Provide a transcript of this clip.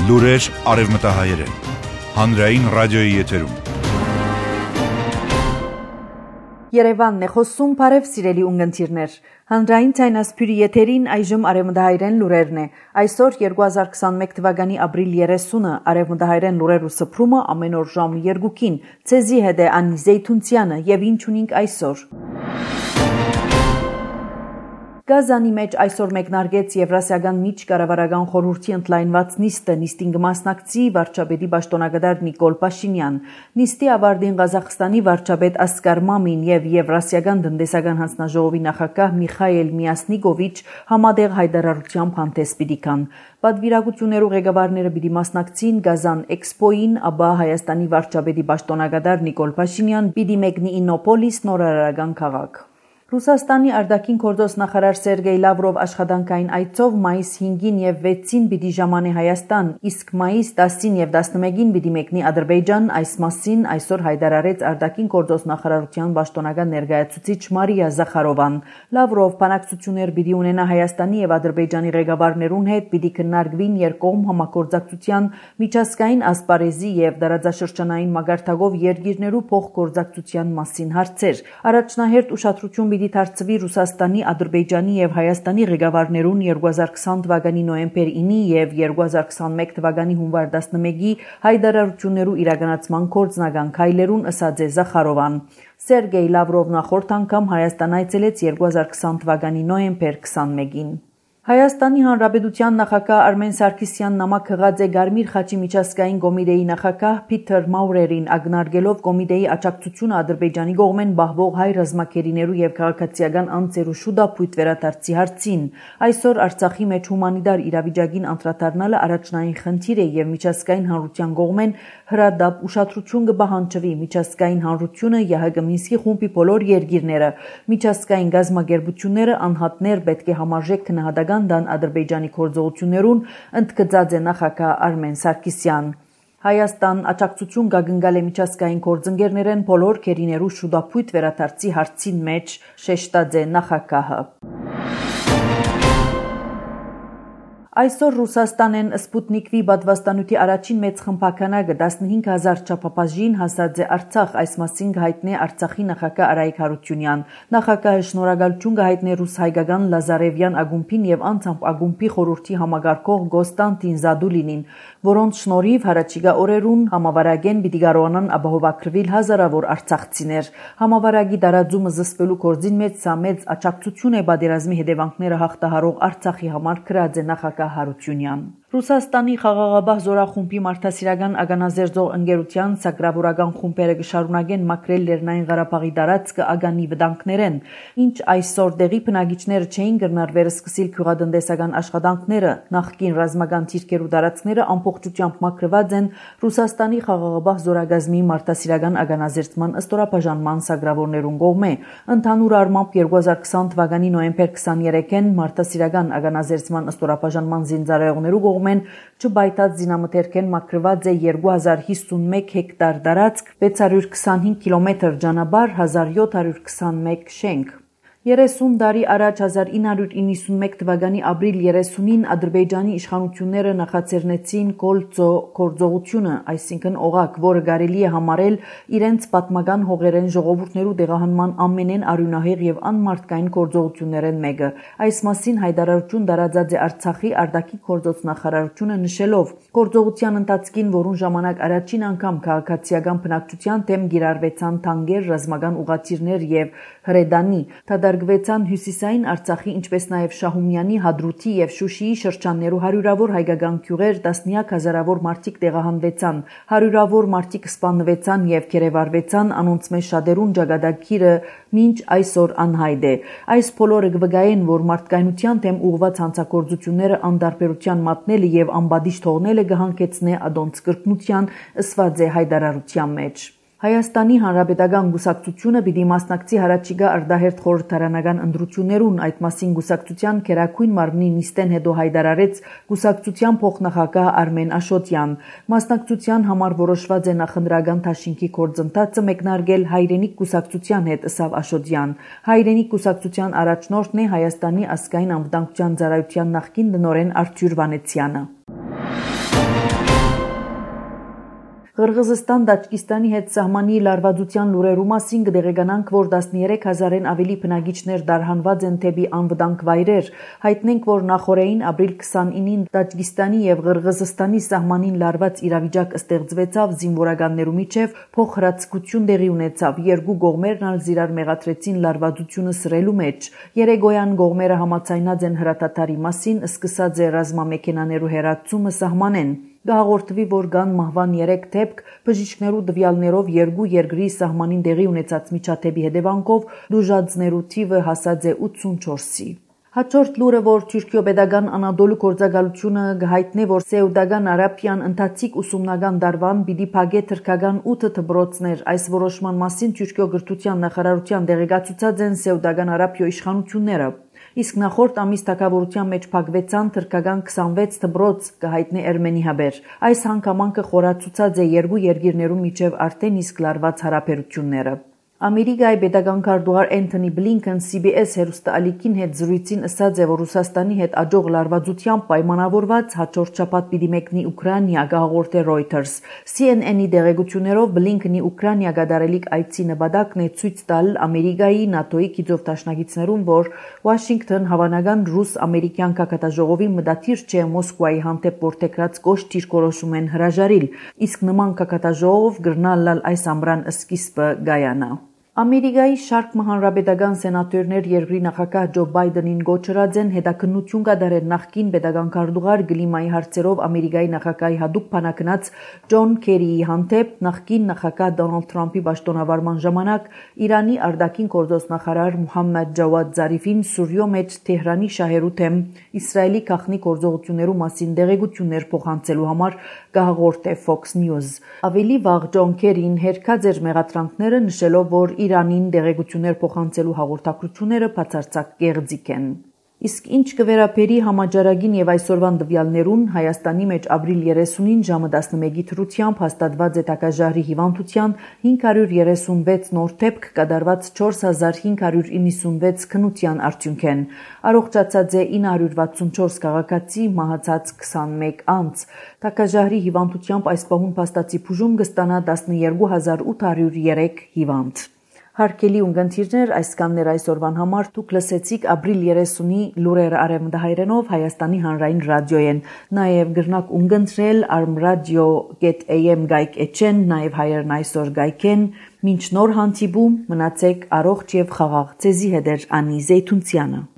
Լուրեր արևմտահայերեն, հանրային ռադիոյի եթերում։ Երևանն է խոսում, բարև սիրելի ունգընտիրներ։ Հանրային ցայնասփյուրի եթերին այժմ արևմտահայերեն լուրերն է։ Այսօր 2021 թվականի ապրիլ 30-ը արևմտահայերեն լուրերու սփռումը ամեն օր ժամը 2-ին։ Ցեզի հետ է Անի Զեյթունցյանը եւ ինչ ունենք այսօր։ Գազանի մեջ այսօր մեկնարկեց Եվրասիական միջկառավարական խորհրդի ընդլայնված նիստը, նիստին կմասնակցի վարչապետի պաշտոնակատար Նիկոլ Փաշինյան։ Նիստի ավարտին Ղազախստանի վարչապետ Ասկար Մամին եւ Եվրասիական տնտեսական հանձնաժողովի նախագահ Միխայել Միասնիկովիչ համատեղ հայտարարությամբ հանդես պիտի գան։ Պատվիրակություններու ղեկավարները պիտի մասնակցին Գազան էքսպոին, ապա Հայաստանի վարչապետի պաշտոնակատար Նիկոլ Փաշինյան պիտի մեկնի Իննոպոլիս նորարարական քաղաք։ Ռուսաստանի արտաքին գործոստ նախարար Սերգեյ Լավրով աշխատանքային այցով մայիս 5-ին եւ 6-ին պիտի ժամանի Հայաստան, իսկ մայիս 10-ին եւ 11-ին պիտի մեկնի Ադրբեջան, այս մասին այսօր հայտարարեց արտաքին գործոստ նախարարության պաշտոնական ներկայացուցիչ Մարիա Զախարովան։ Լավրով բանակցություններ պիտի ունենա Հայաստանի եւ Ադրբեջանի ղեկավարներուն հետ, պիտի քննարկվին երկկողմ համագործակցության, միջազգային ասպարեզի եւ դարաձաշրջանային մագարտակով երկիրներու փոխգործակցության մասին հարցեր։ Առաջնահերթ ուշադրություն պիտի դարձվի Ռուսաստանի, Ադրբեջանի եւ Հայաստանի ղեկավարներուն 2020 թվականի նոյեմբեր 9-ի եւ 2021 թվականի հունվար 11-ի հայտարարություններու իրականացման գործնական քայլերուն ըսած է Զախարովան։ Սերգեյ Լավրովն նախորդ անգամ Հայաստան այցելեց 2020 թվականի նոյեմբեր 21-ին։ Հայաստանի Հանրապետության նախագահ Արմեն Սարգսյանն նամակ հղած է Գարմիր խաչի միջազգային կոմիտեի նախագահ Փիթեր Մաուրերին ակնարկելով կոմիտեի աջակցությունը Ադրբեջանի կողմեն բահվող հայ ռազմակերիներու եւ քաղաքացիական անձերու շուտապույտ վերադարձի հարցին։ Այսօր Արցախի մեջ հումանիտար իրավիճակին անդրադառնալը առաջնային խնդիր է եւ միջազգային հանրության կողմեն հրադապ ուշադրություն կպահանջվի միջազգային հանրությունը ԵՀԿ Մինսկի խումբի բոլոր երկիրները, միջազգային գազམ་ագերբությունները անհատներ պետք է համարժեք քննադատական դան Ադրբեջանի գործողություններուն ընդգծած է նախագահ Արմեն Սարգսյան։ Հայաստան աջակցություն կգնգալ է միջազգային գործընկերներեն բոլոր քերիներու շուտապույտ վերադարձի հարցին մեջ, շեշտած է նախագահը։ Այսօր Ռուսաստանեն Սպուտնիկ V պատվաստանյութի առաջին մեծ խմբականակը 15000 չափաբաժին հասած է Արցախ, այս մասին կհայտնի Արցախի նախագահ Արայիկ Հարությունյան։ Նախագահը շնորհակալություն կհայտնի ռուս-հայկական Լազարևյան ակումբին եւ անձամբ ակումբի խորհրդի համագարկող Կոստանտին Զադուլինին, որոնց շնորհիվ հառաջիկա օրերուն համավարակեն պիտի կարողանան ապահովագրվել հազարավոր արցախցիներ։ Համավարակի տարածումը զսպելու գործին մեջ սա մեծ աջակցություն է պատերազմի հետևանքները հաղթահարող Արցախի համար գրած է նախագահ Հարությունյան։ Ռուսաստանի խաղաղապահ զորախումբի մարդասիրական ականազերծող ընկերության սակրավորական խումբերը կշարունակեն մաքրել Լեռնային Ղարաբաղի տարածքը ագանի վտանգներեն, ինչ այսօր տեղի բնակիչները չէին կրնար վերսկսիլ գյուղատնտեսական աշխատանքները, նախկին ռազմական թիրքերու տարածքները ամբողջությամբ մաքրված են Ռուսաստանի խաղաղապահ զորագազմի մարդասիրական ականազերծման ըստորաբաժանման սակրավորներուն կողմէ։ Ընդհանուր առմամբ 2020 թվականի նոյեմբեր 23-ին մարդասիրական ականազերծման ըստորաբաժանման զինծառայողներու կողմեն չբայթած զինամթերքեն մաքրված է 2051 հեկտար տարածք, 625 կիլոմետր ճանապարհ, 1721 շենք։ 30 տարի առաջ 1991 թվականի ապրիլ 30-ին Ադրբեջանի իշխանությունները նախաձեռնեցին Կոլծո գործողությունը, այսինքն օղակ, որը կարելի է համարել իրենց պատմական հողերեն ժողովուրդներու տեղահանման ամենեն արյունահեղ եւ անմարդկային գործողություններեն մեկը։ Այս մասին հայտարարություն տարածած է Արցախի արտաքին գործոց նախարարությունը նշելով. գործողության ընթացքին, որուն ժամանակ առաջին անգամ քաղաքացիական բնակչության դեմ գիրառվեցան թանկեր, ռազմական ուղղաթիռներ եւ հրեդանի, դարգվեցան հյուսիսային Արցախի, ինչպես նաև Շահումյանի, Հադրութի եւ Շուշիի շրջաններու հարյուրավոր հայկական գյուղեր, տասնյակ հազարավոր մարդիկ տեղահանվեցան, հարյուրավոր մարդիկ սպանվեցան եւ գերեվարվեցան, անոնց մեջ շատերուն ճակատագիրը մինչ այսօր անհայտ է։ Այս բոլորը կվկայեն, որ մարդկայնության դեմ ուղղված հանցագործությունները անդարբերության մատնելը եւ անբադիժ թողնելը կհանգեցնե ադոնց կրկնության, ըսված է հայտարարության մեջ։ Հայաստանի Հանրապետական Գուսակցությունը պիտի մասնակցի հառաջիկա արտահերթ խորհրդարանական ընտրություններուն, այդ մասին Գուսակցության քերակույն մարմնի նիստեն հետո հայտարարեց Գուսակցության փոխնախագահ Արմեն Աշոտյան։ Մասնակցության համար որոշված է նախընտրական դաշինքի գործընթացը մեկնարկել Հայրենիք Գուսակցության հետ, ըսավ Աշոտյան։ Հայրենիք Գուսակցության առաջնորդն է Հայաստանի ազգային անվտանգության ծառայության նախկին տնօրեն Արթուր Վանեցյանը։ Ղրղզստան-Տաջիկստանի հետ սահմանի լարվածության լուրերու մասին կդեղեկանանք, որ 13,000-ն ավելի բնակիչներ դարհանված են թեպի անվտանգ վայրեր։ Հայտնենք, որ նախորդին ապրիլ 29-ին Տաջիկստանի եւ Ղրղզստանի սահմանին լարված իրավիճակ ստեղծվեցավ, զինվորականներու միջև փոխհրաձգություն տեղի ունեցավ, երկու կողմերն ալ զիրար մեղադրեցին լարվածությունը սրելու մեջ։ Երեգոյան կողմերը համաձայնած են հրաթաթարի մասին, սկսած է ռազմամեքենաներու հեռացումը սահմանեն։ Գահաղորդվի, որ կան մահվան 3 դեպք, բժիշկներու տվյալներով երկու երկրի սահմանին տեղի ունեցած միջադեպի հետևանքով դուժածներու թիվը հասած է 84-ի։ Հաջորդ լուրը, որ Թուրքիո պետական Անադոլու գործակալությունը կհայտնի, որ Սեուդական Արաբիան ընթացիկ ուսումնական դարվան պիտի փակե թրքական 8 դպրոցներ։ Այս որոշման մասին Թուրքիո գրթության նախարարության տեղեկացուցած են Սեուդական Արաբիո իշխանությունները։ Իսկ նախորդ ամիս թագավորության մեջ փակվեցան թրքական 26 դպրոց կհայտնի Էրմենիհաբեր։ Այս հանգամանքը խորացուցած է երկու երկիրներու միջև արդեն իսկ լարված հարաբերությունները։ Ամերիկայի պետական քարտուղար Էնթոնի Բլինքեն CBS հեռուստաալիքին հետ զրույցին ասաց է, որ Ռուսաստանի հետ աջող լարվածությամբ պայմանավորված հաջորդ շաբաթ պիտի մեկնի Ուկրաինա, հաղորդե Reuters։ CNN-ի տեղեկություններով Բլինքենի Ուկրաինա գդարելիք այցի նպատակն է ցույց տալ Ամերիկայի ՆԱՏՕ-ի գիծով դաշնակիցներուն, որ Վաշինգտոն հավանական ռուս-ամերիկյան կակատաժողովի մտադիր չէ Մոսկվայի հանդեպ որթեգրած կոշտ դիրքորոշում են հրաժարիլ, իսկ նման կակատաժողով գրնալալ այս ամռան սկիզբը գայանա։ Ամերիկայի շարք հանրապետական սենատորներ երկրի նախագահ Ջո Բայդենին գոչրած են հետաքննություն կատարել նախկին պետական քարտուղար կլիմայի հարցերով Ամերիկայի նախագահի հատուկ բանակնած Ջոն Քերիի հանդեպ նախկին նախագահ Դոնալդ Թրամփի պաշտոնավարման ժամանակ Իրանի արտաքին գործոստնախարար Մուհամմեդ Ջավադ Զարիֆին Սուրիո մեջ Թեհրանի շահերու թեմ Իսրայելի գաղտնի գործողություններու մասին տեղեկություններ փոխանցելու համար կհաղորդե Fox News։ Ավելի վաղ Ջոն Քերին հերքած էր մեղադրանքները, նշելով, որ Իրանին դեղեցություններ փոխանցելու հաղորդակցությունները բացարձակ կեղծիք են։ Իսկ ինչ կվերապերի համաճարակին եւ այսօրվան տվյալներուն, Հայաստանի մեջ ապրիլ 30-ին ժամը 11-ի թրությամբ հաստատված է տակաժարի հիվանդության 536 նոր դեպք, կատարված 4596 քննության արդյունք են։ Առողջացած է 964 քաղաքացի, մահացած 21 անձ։ Տակաժարի հիվանդությամբ այս պահուն փաստացի բուժում կստանա 12803 հիվանդ։ Հարկելի ունգընթիրներ, այսքաններ այսօրվան համար դուք լսեցիք ապրիլ 30-ի լուրերը արևմտահայերենով Հայաստանի հանրային ռադիոյեն։ Նաև գրնակ ունգընտրել armradio.am գայք էջեն, նաև հայերն այսօր գայքեն։ Մինչ նոր հանդիպում մնացեք առողջ եւ խաղաղ։ Ձեզի հետ է Անի Զեյթունցյանը։